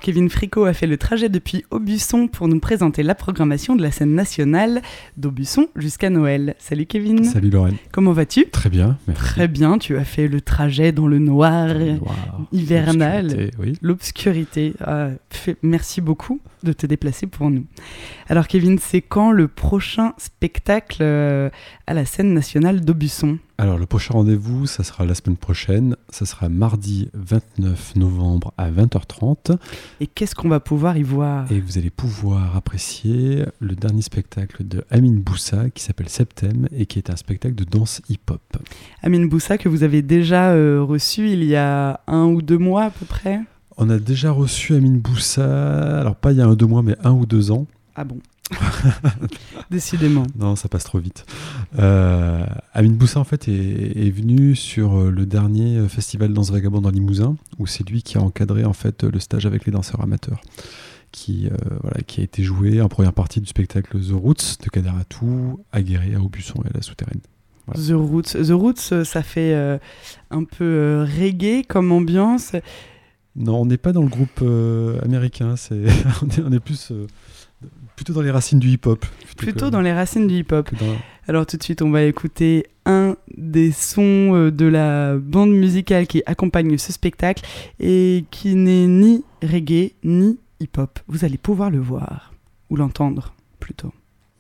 Kevin Fricot a fait le trajet depuis Aubusson pour nous présenter la programmation de la scène nationale d'Aubusson jusqu'à Noël. Salut Kevin. Salut Lorraine. Comment vas-tu ? Très bien, merci. Très bien, tu as fait le trajet dans le noir hivernal, l'obscurité. Merci beaucoup de te déplacer pour nous. Alors Kevin, c'est quand le prochain spectacle à la scène nationale d'Aubusson ? Alors le prochain rendez-vous, ça sera la semaine prochaine, ça sera mardi 29 novembre à 20h30. Et qu'est-ce qu'on va pouvoir y voir ? Et vous allez pouvoir apprécier le dernier spectacle de Amine Boussa qui s'appelle Septem et qui est un spectacle de danse hip-hop. Amine Boussa que vous avez déjà reçu il y a 1 ou 2 mois à peu près ? On a déjà reçu Amine Boussa, alors pas il y a 1 ou 2 mois mais 1 ou 2 ans. Ah bon ? Décidément. Non, ça passe trop vite. Amine Boussa en fait est venu sur le dernier festival Danse Vagabond dans Limousin où c'est lui qui a encadré en fait le stage avec les danseurs amateurs qui a été joué en première partie du spectacle The Roots de Kader Atou à Guéret, à Aubusson et à la Souterraine. Voilà. The Roots, ça fait un peu reggae comme ambiance. Non, on n'est pas dans le groupe américain, on est plus plutôt dans les racines du hip-hop. Dans les racines du hip-hop. Alors tout de suite, on va écouter un des sons de la bande musicale qui accompagne ce spectacle et qui n'est ni reggae ni hip-hop. Vous allez pouvoir le voir, ou l'entendre plutôt.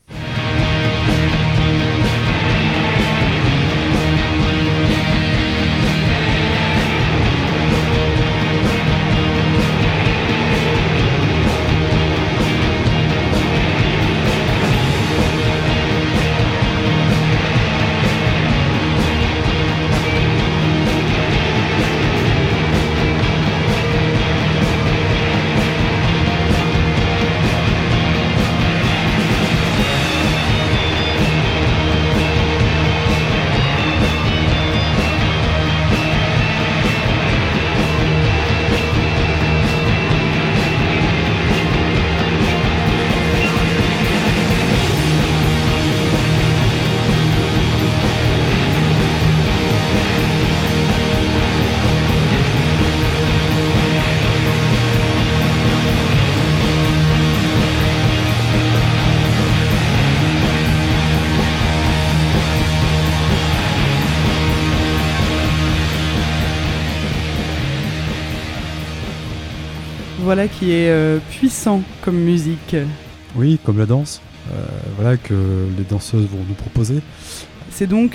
Voilà qui est puissant comme musique. Oui, comme la danse. Voilà que les danseuses vont nous proposer. C'est donc,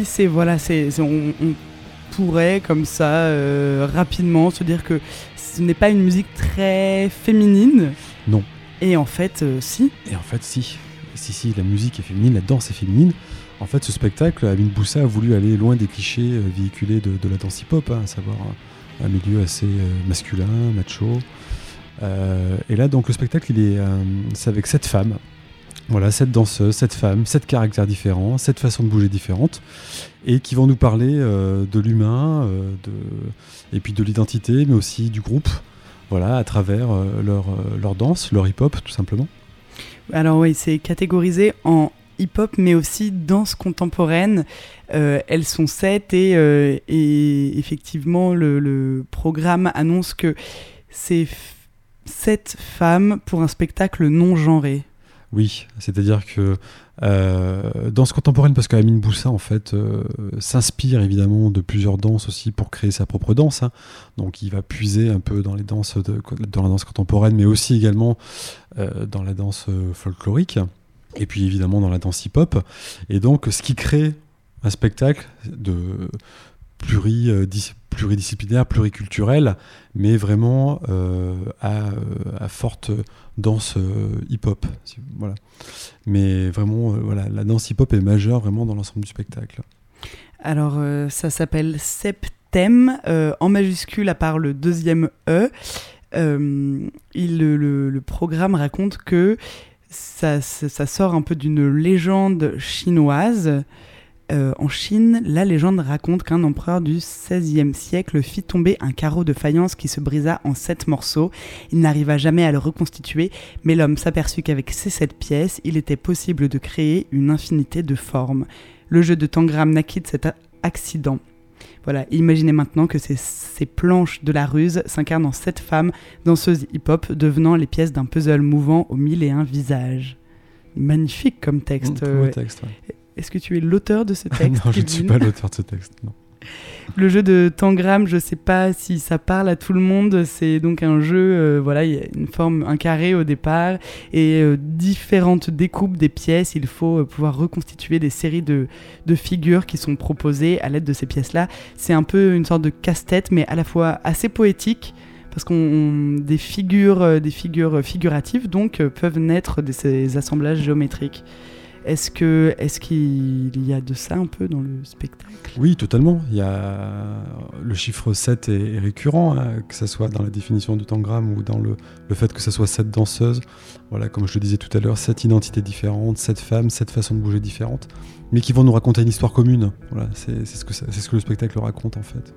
on pourrait comme ça rapidement se dire que ce n'est pas une musique très féminine. Non. Et en fait, si. Et en fait, si. Si, la musique est féminine, la danse est féminine. En fait, ce spectacle, Amine Boussa a voulu aller loin des clichés véhiculés de la danse hip-hop, à savoir un milieu assez masculin, macho. Et là, donc, le spectacle, c'est avec 7 femmes. Voilà, 7 danseuses, 7 femmes, 7 caractères différents, 7 façons de bouger différentes, et qui vont nous parler de l'humain, et puis de l'identité, mais aussi du groupe, voilà, à travers leur danse, leur hip-hop, tout simplement. Alors oui, c'est catégorisé en hip-hop, mais aussi danse contemporaine. Elles sont 7 et effectivement, le programme annonce que c'est 7 femmes pour un spectacle non genré. Oui, c'est-à-dire que danse contemporaine, parce qu'Amine Boussa en fait s'inspire évidemment de plusieurs danses aussi pour créer sa propre danse. Hein. Donc il va puiser un peu dans la danse contemporaine, mais aussi également dans la danse folklorique, et puis évidemment dans la danse hip-hop. Et donc ce qui crée un spectacle de pluridisciplinaire, pluriculturel, mais vraiment à forte danse hip-hop. Voilà. Mais vraiment, la danse hip-hop est majeure vraiment dans l'ensemble du spectacle. Alors, ça s'appelle Septem, en majuscule à part le deuxième E. Le programme raconte que ça sort un peu d'une légende chinoise. En Chine, la légende raconte qu'un empereur du XVIe siècle fit tomber un carreau de faïence qui se brisa en 7 morceaux. Il n'arriva jamais à le reconstituer, mais l'homme s'aperçut qu'avec ces 7 pièces, il était possible de créer une infinité de formes. Le jeu de Tangram naquit de cet accident. Voilà, imaginez maintenant que ces planches de la ruse s'incarnent en 7 femmes danseuses hip-hop, devenant les pièces d'un puzzle mouvant aux 1001 visages. Magnifique comme texte. Beau texte, ouais. Est-ce que tu es l'auteur de ce texte? Non, je ne suis pas l'auteur de ce texte, non. Le jeu de Tangram, je ne sais pas si ça parle à tout le monde. C'est donc un jeu, il y a une forme, un carré au départ, et différentes découpes des pièces. Il faut pouvoir reconstituer des séries de figures qui sont proposées à l'aide de ces pièces-là. C'est un peu une sorte de casse-tête, mais à la fois assez poétique, parce qu'on des figures figuratives donc peuvent naître de ces assemblages géométriques. Est-ce qu'il y a de ça un peu dans le spectacle? Oui, totalement. Il y a le chiffre 7 est récurrent, hein, que ce soit dans la définition du tangram ou dans le fait que ce soit 7 danseuses. Voilà, comme je le disais tout à l'heure, 7 identités différentes, 7 femmes, 7 façons de bouger différentes, mais qui vont nous raconter une histoire commune. Voilà, c'est ce que le spectacle raconte en fait.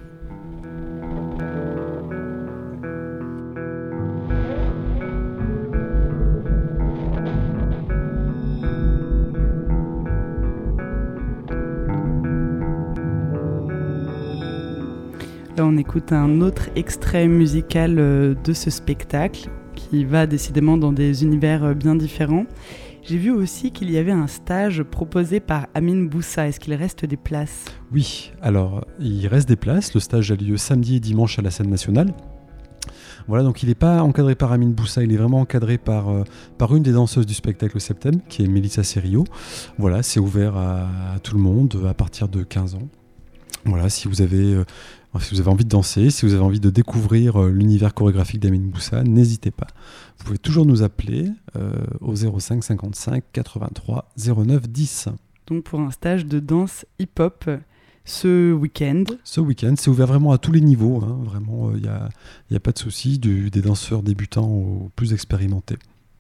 Là, on écoute un autre extrait musical de ce spectacle qui va décidément dans des univers bien différents. J'ai vu aussi qu'il y avait un stage proposé par Amine Boussa. Est-ce qu'il reste des places? Oui, alors il reste des places. Le stage a lieu samedi et dimanche à la Scène Nationale. Voilà, donc il n'est pas encadré par Amine Boussa, il est vraiment encadré par une des danseuses du spectacle Septem, qui est Mélissa Serio. Voilà, c'est ouvert à tout le monde à partir de 15 ans. Voilà, si vous avez envie de danser, si vous avez envie de découvrir l'univers chorégraphique d'Amine Boussa, n'hésitez pas. Vous pouvez toujours nous appeler au 05 55 83 09 10. Donc pour un stage de danse hip-hop ce week-end. Ce week-end, c'est ouvert vraiment à tous les niveaux. Hein. Vraiment, il n'y a pas de souci, des danseurs débutants aux plus expérimentés.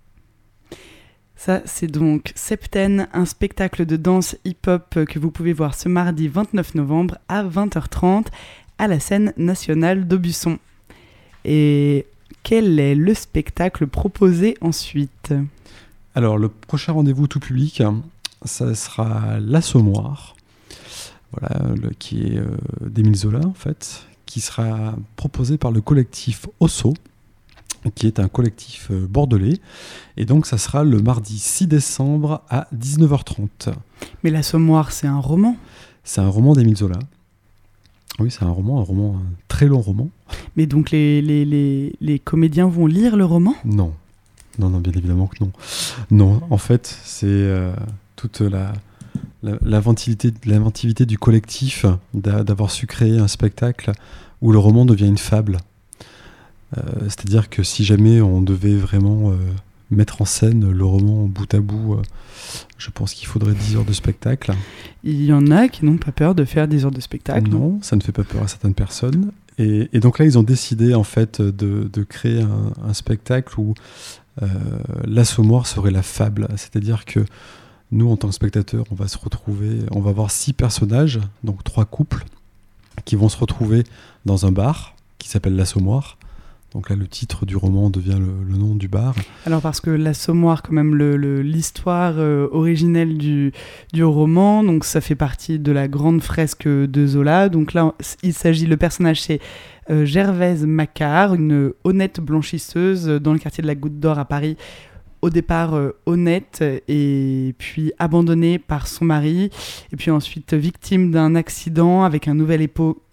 Ça, c'est donc Septen, un spectacle de danse hip-hop que vous pouvez voir ce mardi 29 novembre à 20h30 à la Scène Nationale d'Aubusson. Et quel est le spectacle proposé ensuite? Alors, le prochain rendez-vous tout public, ça sera L'Assommoir, voilà, qui est d'Émile Zola, en fait, qui sera proposé par le collectif Osso, qui est un collectif bordelais. Et donc, ça sera le mardi 6 décembre à 19h30. Mais L'Assommoir, c'est un roman? C'est un roman d'Émile Zola. Oui, c'est un très long roman. Mais donc, les comédiens vont lire le roman? Non, bien évidemment que non. Non, en fait, c'est toute l'inventivité du collectif d'avoir su créer un spectacle où le roman devient une fable. C'est-à-dire que si jamais on devait vraiment mettre en scène le roman bout à bout, je pense qu'il faudrait 10 heures de spectacle. Il y en a qui n'ont pas peur de faire 10 heures de spectacle. Non, ça ne fait pas peur à certaines personnes. Et donc là, ils ont décidé en fait de créer un spectacle où l'Assommoir serait la fable. C'est-à-dire que nous, en tant que spectateurs, on va voir 6 personnages, donc 3 couples, qui vont se retrouver dans un bar qui s'appelle l'Assommoir. Donc là, le titre du roman devient le nom du bar. Alors parce que l'Assommoir, quand même, l'histoire originelle du roman, donc ça fait partie de la grande fresque de Zola. Donc là, le personnage, c'est Gervaise Macquart, une honnête blanchisseuse dans le quartier de la Goutte d'Or à Paris. Au départ honnête et puis abandonnée par son mari et puis ensuite victime d'un accident avec un nouvel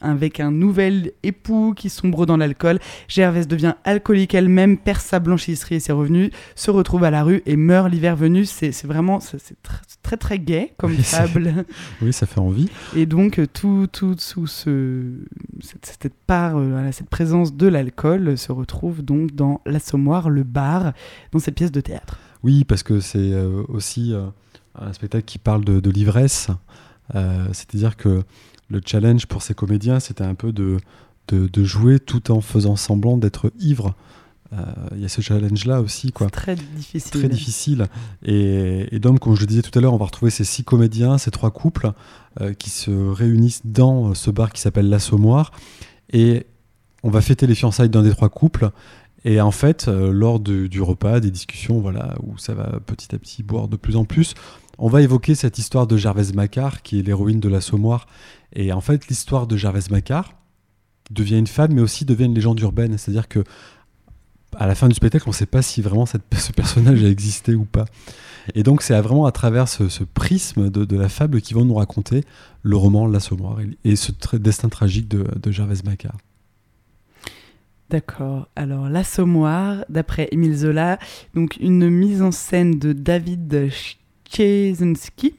époux qui sombre dans l'alcool. Gervaise devient alcoolique elle-même, perd sa blanchisserie et ses revenus, se retrouve à la rue et meurt l'hiver venu. C'est vraiment très très gai comme fable. Oui, ça fait envie. Et donc tout sous cette part, cette présence de l'alcool se retrouve donc dans l'Assommoir, le bar, dans cette pièce de théâtre. Oui, parce que c'est aussi un spectacle qui parle de l'ivresse. C'est-à-dire que le challenge pour ces comédiens, c'était un peu de jouer tout en faisant semblant d'être ivre. Il y a ce challenge-là aussi, quoi. C'est très difficile. Très difficile. Et donc, comme je le disais tout à l'heure, on va retrouver ces 6 comédiens, ces 3 couples qui se réunissent dans ce bar qui s'appelle l'Assommoir. Et on va fêter les fiançailles d'un des 3 couples. Et en fait, lors du repas, des discussions, voilà, où ça va petit à petit boire de plus en plus, on va évoquer cette histoire de Gervaise Macquart, qui est l'héroïne de l'Assommoir, Et en fait, l'histoire de Gervaise Macquart devient une fable, mais aussi devient une légende urbaine. C'est-à-dire que à la fin du spectacle, on ne sait pas si vraiment ce personnage a existé ou pas. Et donc, c'est vraiment à travers ce prisme de la fable qu'ils vont nous raconter le roman L'Assommoir et ce destin tragique de Gervaise Macquart. D'accord. Alors, L'Assommoir, d'après Émile Zola, donc une mise en scène de David Kiesinski,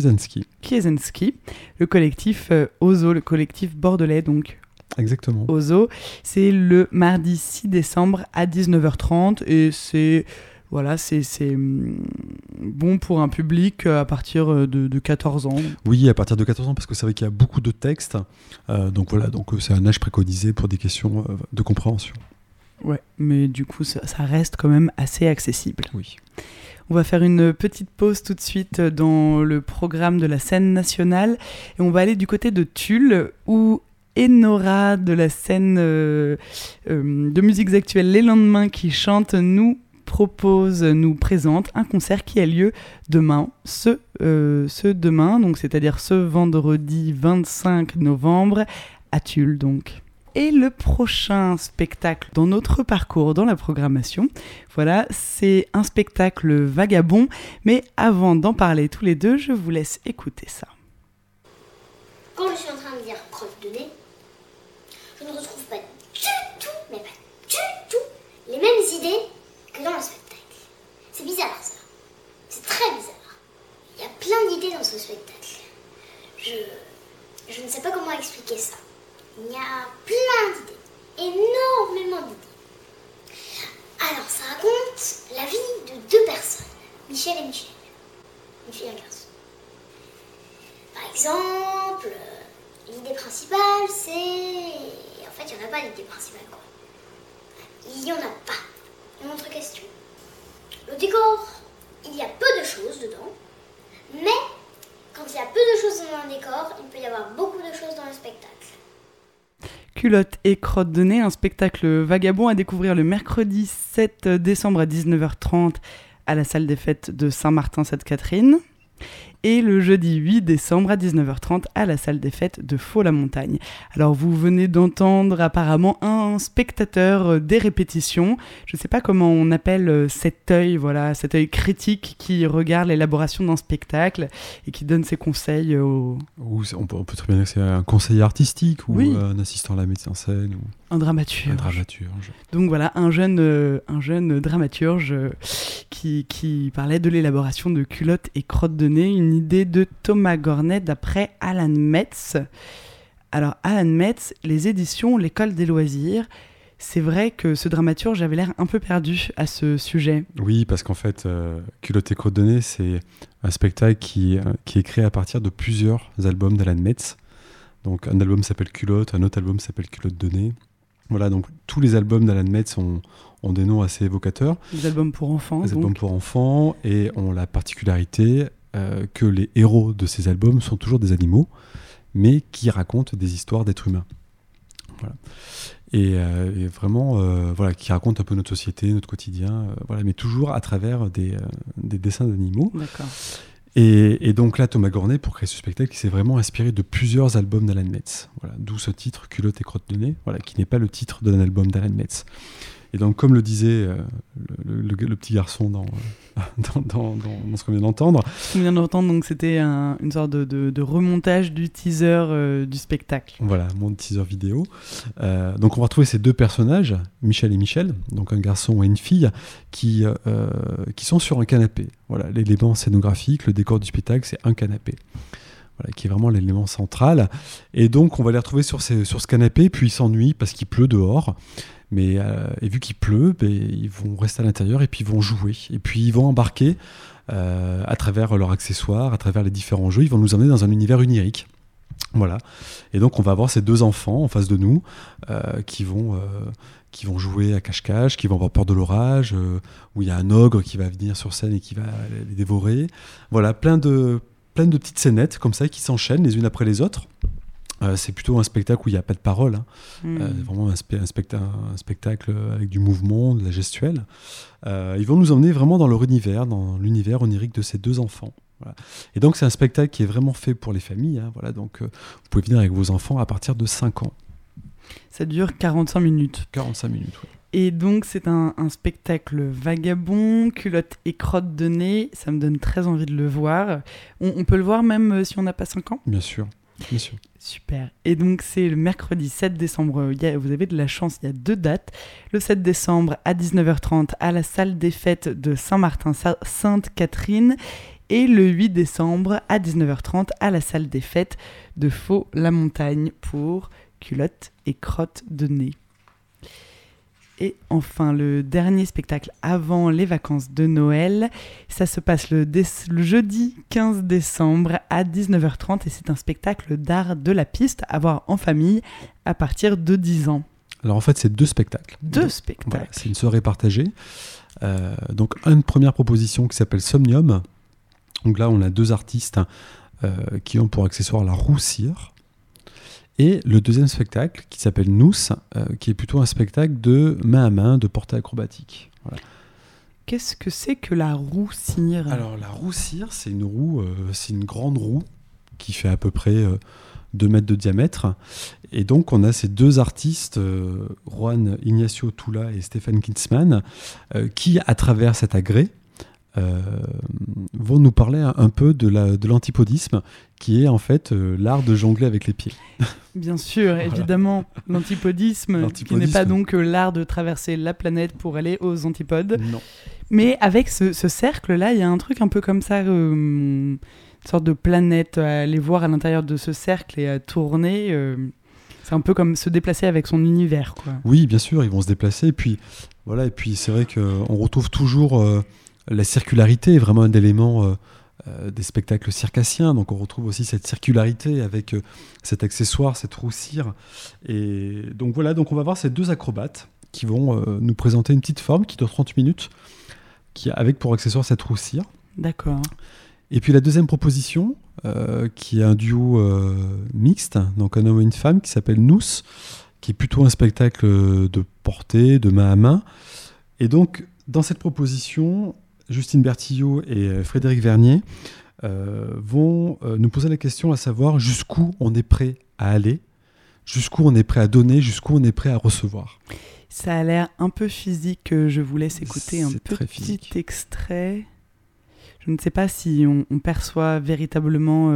le collectif Ozo, le collectif bordelais, donc. Exactement. Ozo, c'est le mardi 6 décembre à 19h30 et c'est bon pour un public à partir de 14 ans. Oui, à partir de 14 ans, parce que c'est vrai qu'il y a beaucoup de textes. Donc c'est un âge préconisé pour des questions de compréhension. Ouais, mais du coup, ça reste quand même assez accessible. Oui. On va faire une petite pause tout de suite dans le programme de la scène nationale et on va aller du côté de Tulle où Enora de la scène de musiques actuelles Les Lendemains qui chantent nous présente un concert qui a lieu demain, demain, donc c'est-à-dire ce vendredi 25 novembre à Tulle donc. Et le prochain spectacle dans notre parcours dans la programmation, voilà, c'est un spectacle vagabond, mais avant d'en parler tous les deux, je vous laisse écouter ça. Quand je suis en train de dire crotte de nez, je ne retrouve pas du tout, mais pas du tout, les mêmes idées que dans le spectacle. C'est bizarre ça. C'est très bizarre. Il y a plein d'idées dans ce spectacle. Je ne sais pas comment expliquer ça. Il y a plein d'idées. Énormément d'idées. Alors ça raconte la vie de deux personnes. Michel et Michel. Une fille et un garçon. Par exemple, l'idée principale c'est... En fait, il n'y en a pas d'idée principale quoi. Il n'y en a pas. Une autre question. Le décor, il y a peu de choses dedans, mais quand il y a peu de choses dans un décor, il peut y avoir beaucoup de choses dans le spectacle. Culotte et crotte de nez, un spectacle vagabond à découvrir le mercredi 7 décembre à 19h30 à la salle des fêtes de Saint-Martin-Sainte-Catherine. Et le jeudi 8 décembre à 19h30 à la salle des fêtes de Faux-la-Montagne. Alors vous venez d'entendre apparemment un spectateur des répétitions. Je ne sais pas comment on appelle cet œil critique qui regarde l'élaboration d'un spectacle et qui donne ses conseils aux... On peut très bien dire que c'est un conseiller artistique ou oui. Un assistant à la mise en scène. Ou... Un dramaturge. Un dramaturge. Donc voilà, un jeune dramaturge qui parlait de l'élaboration de Culotte et crotte de nez, une idée de Thomas Gornet d'après Alan Metz. Alors Alan Metz, les éditions L'École des loisirs, c'est vrai que ce dramaturge avait l'air un peu perdu à ce sujet. Oui, parce qu'en fait, Culotte et crotte de nez, c'est un spectacle qui est créé à partir de plusieurs albums d'Alan Metz. Donc un album s'appelle Culotte, un autre album s'appelle Culotte de nez. Voilà, donc tous les albums d'Alan Metz ont des noms assez évocateurs. Des albums pour enfants. Des albums pour enfants, et ont la particularité que les héros de ces albums sont toujours des animaux, mais qui racontent des histoires d'êtres humains. Voilà. Et vraiment, qui racontent un peu notre société, notre quotidien, mais toujours à travers des dessins d'animaux. D'accord. Et donc là, Thomas Gornet, pour créer ce spectacle, il s'est vraiment inspiré de plusieurs albums d'Alan Metz. Voilà, d'où ce titre, Culotte et crotte de nez, qui n'est pas le titre d'un album d'Alan Metz. Et donc, comme le disait le petit garçon dans ce qu'on vient d'entendre... Ce qu'on vient d'entendre, donc, c'était une sorte de remontage du teaser du spectacle. Voilà, mon teaser vidéo. Donc, on va retrouver ces deux personnages, Michel et Michel, donc un garçon et une fille, qui sont sur un canapé. Voilà, l'élément scénographique, le décor du spectacle, c'est un canapé. Voilà, qui est vraiment l'élément central. Et donc, on va les retrouver sur ce canapé, puis ils s'ennuient parce qu'il pleut dehors. Et vu qu'il pleut, ils vont rester à l'intérieur et puis ils vont jouer. Et puis ils vont embarquer à travers leurs accessoires, à travers les différents jeux. Ils vont nous emmener dans un univers onirique. Voilà. Et donc on va avoir ces deux enfants en face de nous qui vont jouer à cache-cache, qui vont avoir peur de l'orage, où il y a un ogre qui va venir sur scène et qui va les dévorer. Voilà, plein de petites scénettes comme ça qui s'enchaînent les unes après les autres. C'est plutôt un spectacle où il n'y a pas de parole, vraiment un spectacle avec du mouvement, de la gestuelle. Ils vont nous emmener vraiment dans leur univers, dans l'univers onirique de ces deux enfants. Voilà. Et donc, c'est un spectacle qui est vraiment fait pour les familles. Hein, voilà, donc, vous pouvez venir avec vos enfants à partir de 5 ans. Ça dure 45 minutes. 45 minutes, oui. Et donc, c'est un spectacle vagabond, culotte et crotte de nez. Ça me donne très envie de le voir. On peut le voir même si on n'a pas 5 ans ? Bien sûr, bien sûr. Super. Et donc, c'est le mercredi 7 décembre. Vous avez de la chance, il y a 2 dates. Le 7 décembre à 19h30 à la salle des fêtes de Saint-Martin-Sainte-Catherine. Et le 8 décembre à 19h30 à la salle des fêtes de Faux-la-Montagne pour culotte et crotte de nez. Et enfin, le dernier spectacle avant les vacances de Noël, ça se passe le jeudi 15 décembre à 19h30 et c'est un spectacle d'art de la piste à voir en famille à partir de 10 ans. Alors en fait, c'est 2 spectacles. 2 spectacles. Voilà, c'est une soirée partagée. Donc une première proposition qui s'appelle Somnium. Donc là, on a 2 artistes qui ont pour accessoire la roue cire. Et le deuxième spectacle, qui s'appelle Nous, qui est plutôt un spectacle de main à main, de portée acrobatique. Voilà. Qu'est-ce que c'est que la roue cire ? Alors la roue cire, c'est une roue, c'est une grande roue qui fait à peu près 2 mètres de diamètre. Et donc on a ces 2 artistes, Juan Ignacio Tula et Stéphane Kintzmann, qui, à travers cet agrès, vont nous parler un peu de l'antipodisme, qui est en fait l'art de jongler avec les pieds. Bien sûr, voilà. Évidemment, l'antipodisme, qui n'est pas donc l'art de traverser la planète pour aller aux antipodes. Non. Mais avec ce cercle-là, il y a un truc un peu comme ça, une sorte de planète à aller voir à l'intérieur de ce cercle et à tourner. C'est un peu comme se déplacer avec son univers, quoi. Oui, bien sûr, ils vont se déplacer. Et puis c'est vrai qu'on retrouve toujours... la circularité est vraiment un élément des spectacles circassiens, donc on retrouve aussi cette circularité avec cet accessoire, cette roue cire. Et donc voilà, donc on va voir ces 2 acrobates qui vont nous présenter une petite forme qui dure 30 minutes, avec pour accessoire cette roue cire. D'accord. Et puis la deuxième proposition, qui est un duo mixte, donc un homme et une femme, qui s'appelle Nous, qui est plutôt un spectacle de portée, de main à main. Et donc, dans cette proposition, Justine Bertillot et Frédéric Vernier vont nous poser la question à savoir jusqu'où on est prêt à aller, jusqu'où on est prêt à donner, jusqu'où on est prêt à recevoir. Ça a l'air un peu physique. Je vous laisse écouter un petit extrait. Je ne sais pas si on perçoit véritablement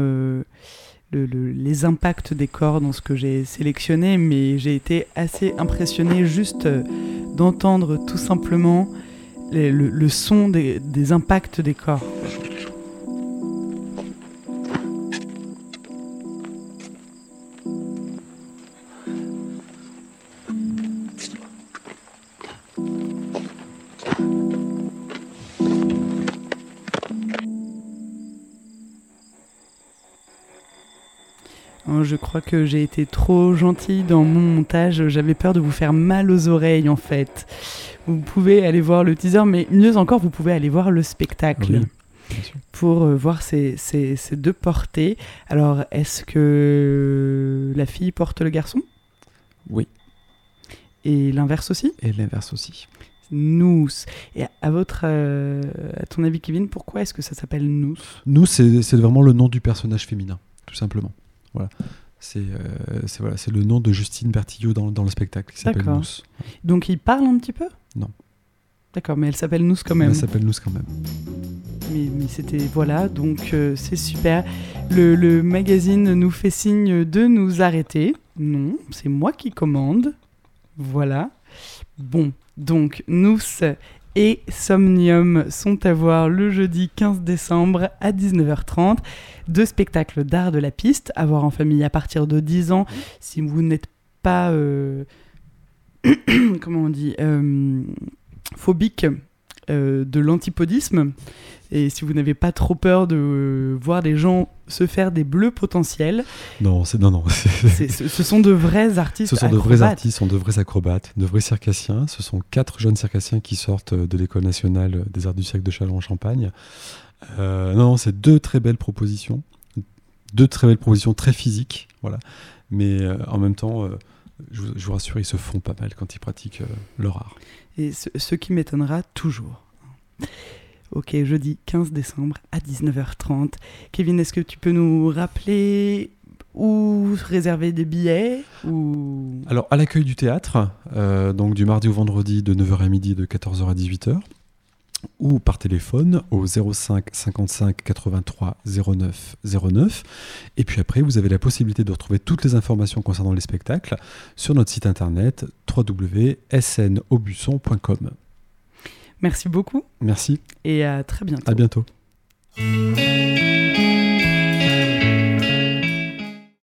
les impacts des corps dans ce que j'ai sélectionné, mais j'ai été assez impressionnée juste d'entendre tout simplement le son des impacts des corps. Je crois que j'ai été trop gentille dans mon montage. J'avais peur de vous faire mal aux oreilles, en fait. Vous pouvez aller voir le teaser, mais mieux encore, vous pouvez aller voir le spectacle. Oui, bien sûr. Pour voir ces 2 portées. Alors, est-ce que la fille porte le garçon ? Oui. Et l'inverse aussi ? Et l'inverse aussi. Nous. Et à ton avis, Kevin, pourquoi est-ce que ça s'appelle Nous ? Nous, c'est vraiment le nom du personnage féminin, tout simplement. Voilà. C'est le nom de Justine Bertillot dans le spectacle qui s'appelle Nous. Donc il parle un petit peu ? Non. D'accord, mais elle s'appelle Nous quand même. Elle s'appelle Nous quand même. Mais c'était... Voilà, donc c'est super. Le magazine nous fait signe de nous arrêter. Non, c'est moi qui commande. Voilà. Bon, donc Nous et Somnium sont à voir le jeudi 15 décembre à 19h30. 2 spectacles d'art de la piste à voir en famille à partir de 10 ans. Si vous n'êtes pas... comment on dit phobique de l'antipodisme, et si vous n'avez pas trop peur de voir des gens se faire des bleus potentiels. Non. Ce sont de vrais artistes. Ce sont de vrais artistes, sont de vrais acrobates, de vrais circassiens. Ce sont 4 jeunes circassiens qui sortent de l'École nationale des arts du siècle de Châlons-en-Champagne. C'est 2 très belles propositions. 2 très belles propositions très physiques. Voilà. Mais en même temps... je vous rassure, ils se font pas mal quand ils pratiquent leur art. Et ce qui m'étonnera toujours. Ok, jeudi 15 décembre à 19h30. Kevin, est-ce que tu peux nous rappeler où réserver des billets ou... Alors, à l'accueil du théâtre, donc du mardi au vendredi de 9h à midi, de 14h à 18h, ou par téléphone au 05 55 83 09 09. Et puis après, vous avez la possibilité de retrouver toutes les informations concernant les spectacles sur notre site internet www.snaubusson.com. Merci beaucoup. Merci. Et à très bientôt. À bientôt.